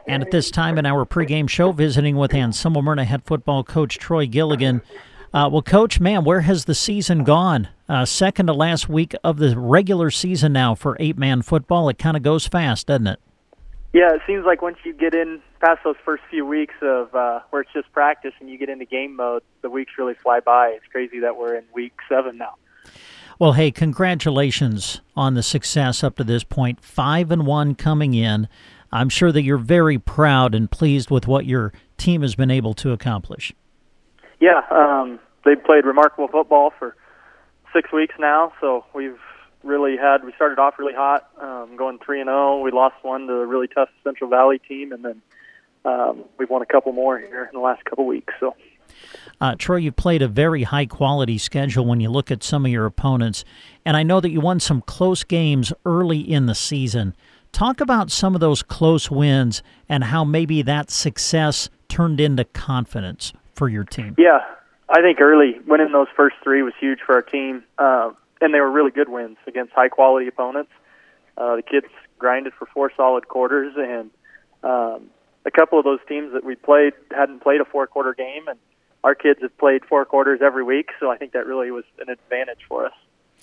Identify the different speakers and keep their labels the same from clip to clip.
Speaker 1: And at this time in our pregame show, visiting with Anselmo Smyrna head football coach Troy Gilligan. Well, Coach, man, where has the season gone? Second to last week of the regular season now for 8-man football. It kind of goes fast, doesn't it?
Speaker 2: Yeah, it seems like once you get in past those first few weeks of where it's just practice and you get into game mode, the weeks really fly by. It's crazy that we're in week 7 now.
Speaker 1: Well, hey, congratulations on the success up to this point. 5-1 coming in. I'm sure that you're very proud and pleased with what your team has been able to accomplish.
Speaker 2: Yeah, they've played remarkable football for 6 weeks now, so we started off really hot, going 3-0. We lost one to a really tough Central Valley team, and then we've won a couple more here in the last couple weeks. So,
Speaker 1: Troy, you've played a very high-quality schedule when you look at some of your opponents, and I know that you won some close games early in the season. Talk about some of those close wins and how maybe that success turned into confidence for your team.
Speaker 2: Yeah, I think early winning those first 3 was huge for our team, and they were really good wins against high-quality opponents. The kids grinded for 4 solid quarters, and a couple of those teams that we played hadn't played a 4-quarter game, and our kids have played 4 quarters every week, so I think that really was an advantage for us.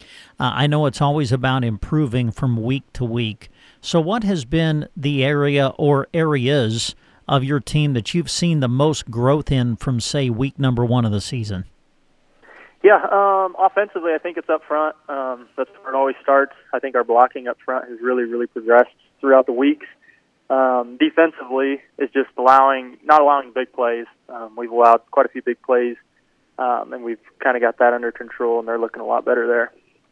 Speaker 1: I know it's always about improving from week to week. So what has been the area or areas of your team that you've seen the most growth in from, say, week number 1 of the season?
Speaker 2: Yeah, offensively, I think it's up front. That's where it always starts. I think our blocking up front has really, really progressed throughout the weeks. Defensively, it's just not allowing big plays. We've allowed quite a few big plays, and we've kind of got that under control, and they're looking a lot better there.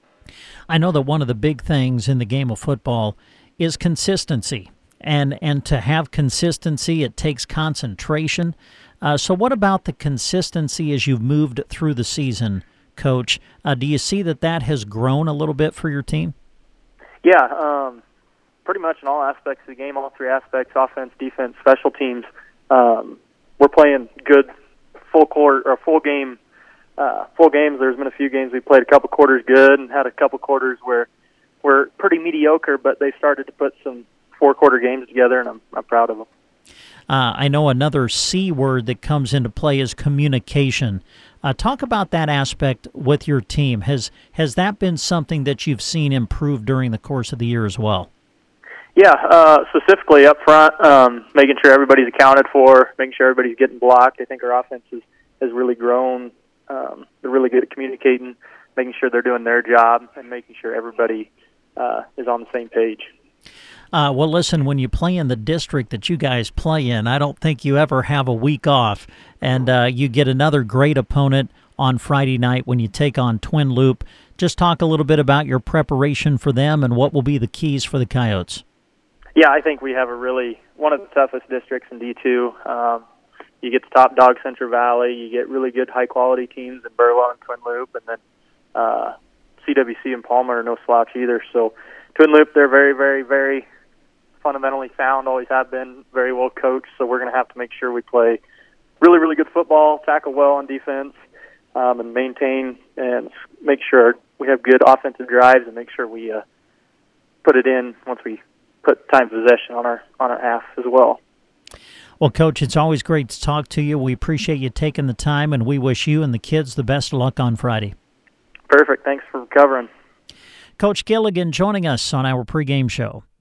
Speaker 1: I know that one of the big things in the game of football is consistency, and to have consistency, it takes concentration. So what about the consistency as you've moved through the season, Coach? Do you see that has grown a little bit for your team?
Speaker 2: Yeah, pretty much in all aspects of the game, all 3 aspects, offense, defense, special teams. We're playing good full games. There's been a few games we played a couple quarters good and had a couple quarters where we're pretty mediocre, but they started to put some 4-quarter games together, and I'm proud of them.
Speaker 1: I know another C word that comes into play is communication. Talk about that aspect with your team. Has that been something that you've seen improve during the course of the year as well?
Speaker 2: Yeah, specifically up front, making sure everybody's accounted for, making sure everybody's getting blocked. I think our offense has really grown. They're really good at communicating, making sure they're doing their job, and making sure everybody is on the same page.
Speaker 1: Well, listen, when you play in the district that you guys play in, I don't think you ever have a week off, and you get another great opponent on Friday night when you take on Twin Loup. Just talk a little bit about your preparation for them and what will be the keys for the Coyotes.
Speaker 2: Yeah, I think we have one of the toughest districts in D2. You get the top dog Central Valley. You get really good high-quality teams in Burwell and Twin Loup, and then CWC and Palmer are no slouch either. So Twin Loup, they're very, very, very fundamentally sound, always have been, very well coached. So we're going to have to make sure we play really, really good football, tackle well on defense, and maintain and make sure we have good offensive drives and make sure we put it in once we put time possession on our half as well.
Speaker 1: Well, Coach, it's always great to talk to you. We appreciate you taking the time, and we wish you and the kids the best of luck on Friday.
Speaker 2: Perfect. Thanks for covering.
Speaker 1: Coach Gilligan joining us on our pregame show.